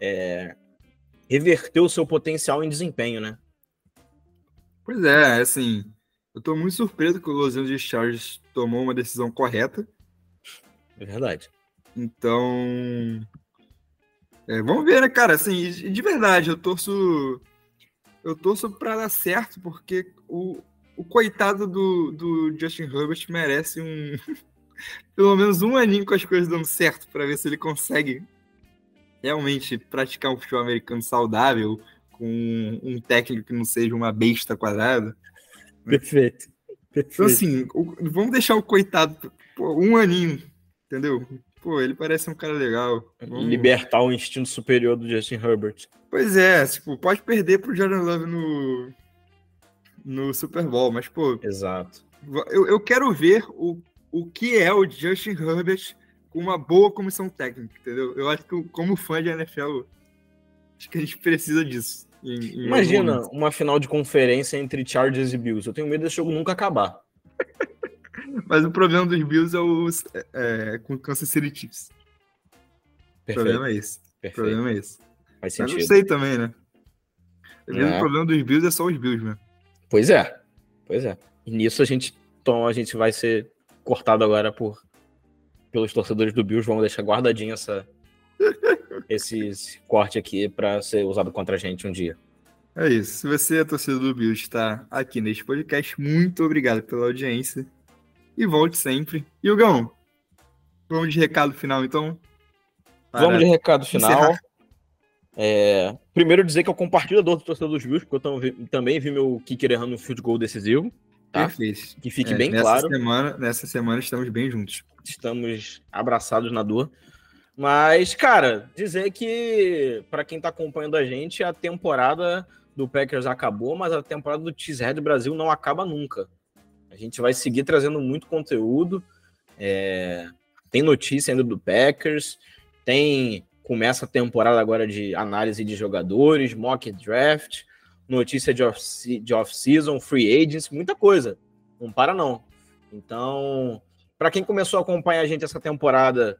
reverter o seu potencial em desempenho, né? Pois é, assim, eu tô muito surpreso que o Los Angeles Chargers tomou uma decisão correta. É verdade. Então, vamos ver, né, cara? Assim, de verdade, eu torço pra dar certo, porque o coitado do Justin Herbert merece pelo menos um aninho com as coisas dando certo, para ver se ele consegue realmente praticar um futebol americano saudável, com um técnico que não seja uma besta quadrada. Perfeito. Então, assim, vamos deixar o coitado um aninho, entendeu? Pô, ele parece um cara legal. Vamos... Libertar o instinto superior do Justin Herbert. Pois é, tipo, pode perder pro Jordan Love no Super Bowl, mas, pô... Exato. Eu quero ver o que é o Justin Herbert com uma boa comissão técnica, entendeu? Eu acho que, como fã de NFL, acho que a gente precisa disso. Imagina uma final de conferência entre Chargers e Bills. Eu tenho medo desse jogo nunca acabar. Mas o problema dos Bills é com o Kansas City Chiefs. O problema é esse. Perfeito. O problema é esse. Faz sentido. Mas não sei também, né? O problema dos Bills é só os Bills, né? Pois é. E nisso a gente vai ser cortado agora pelos torcedores do Bills. Vamos deixar guardadinho esse corte aqui para ser usado contra a gente um dia. É isso. Se você é torcedor do Bills, está aqui neste podcast, muito obrigado pela audiência. E volte sempre. E Hugão, vamos de recado final, então? Vamos de recado final. Primeiro dizer que eu compartilho a dor do torcedor dos Bills, porque eu também vi meu kicker errando um field goal decisivo. Tá? Perfeito. Que fique bem claro. Nessa semana estamos bem juntos. Estamos abraçados na dor. Mas, cara, dizer que, para quem tá acompanhando a gente, a temporada do Packers acabou, mas a temporada do Cheesehead Brasil não acaba nunca. A gente vai seguir trazendo muito conteúdo. Tem notícia ainda do Packers, começa a temporada agora de análise de jogadores, mock draft, notícia de off-season, free agents, muita coisa. Não para, não. Então, para quem começou a acompanhar a gente essa temporada,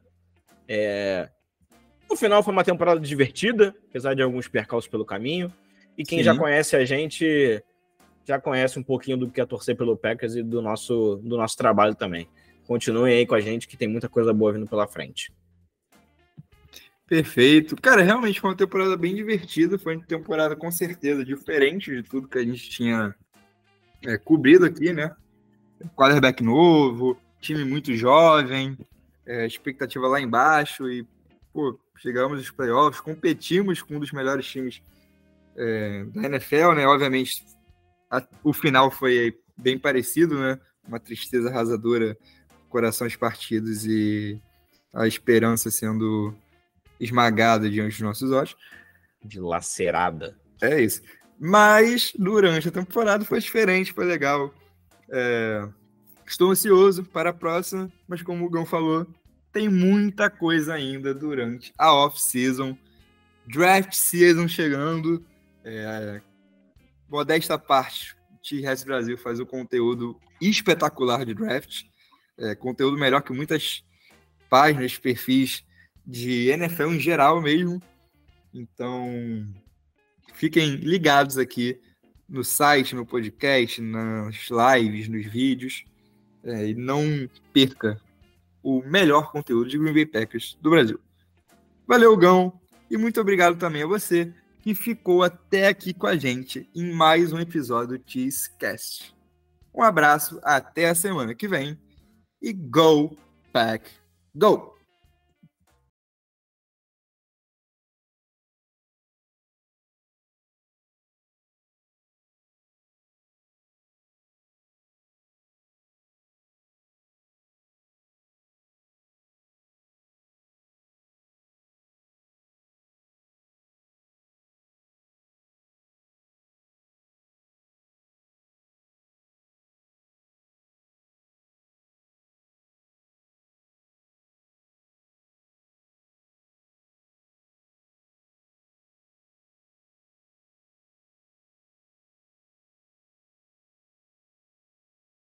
no final foi uma temporada divertida, apesar de alguns percalços pelo caminho. E quem já conhece a gente, já conhece um pouquinho do que é torcer pelo Packers e do nosso trabalho também. Continuem aí com a gente, que tem muita coisa boa vindo pela frente. Perfeito. Cara, realmente foi uma temporada bem divertida. Foi uma temporada, com certeza, diferente de tudo que a gente tinha cobrido aqui, né? Quarterback novo, time muito jovem, expectativa lá embaixo e, chegamos aos playoffs, competimos com um dos melhores times da NFL, né? Obviamente, o final foi bem parecido, né? Uma tristeza arrasadora, corações partidos e a esperança sendo esmagada diante dos nossos olhos. Dilacerada. É isso. Mas, durante a temporada, foi diferente, foi legal. Estou ansioso para a próxima, mas como o Gão falou, tem muita coisa ainda durante a off-season. Draft season chegando. Modesta parte, T-Rex Brasil faz um conteúdo espetacular de draft. Conteúdo melhor que muitas páginas, perfis de NFL em geral mesmo. Então, fiquem ligados aqui no site, no podcast, nas lives, nos vídeos. E não perca o melhor conteúdo de Green Bay Packers do Brasil. Valeu, Gão, e muito obrigado também a você que ficou até aqui com a gente em mais um episódio do Cheesecast. Um abraço, até a semana que vem e Go Pack Go!